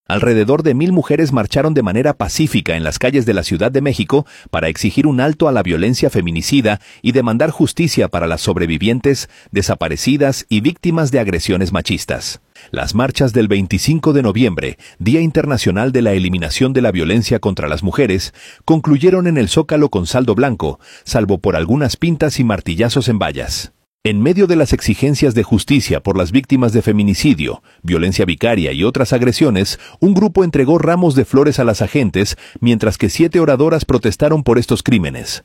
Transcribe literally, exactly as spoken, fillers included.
Alrededor de mil mujeres marcharon de manera pacífica en las calles de la Ciudad de México para exigir un alto a la violencia feminicida y demandar justicia para las sobrevivientes, desaparecidas y víctimas de agresiones machistas. Las marchas del veinticinco de noviembre, Día Internacional de la Eliminación de la Violencia contra las Mujeres, concluyeron en el Zócalo con saldo blanco, salvo por algunas pintas y martillazos en vallas. En medio de las exigencias de justicia por las víctimas de feminicidio, violencia vicaria y otras agresiones, un grupo entregó ramos de flores a las agentes, mientras que siete oradoras protestaron por estos crímenes.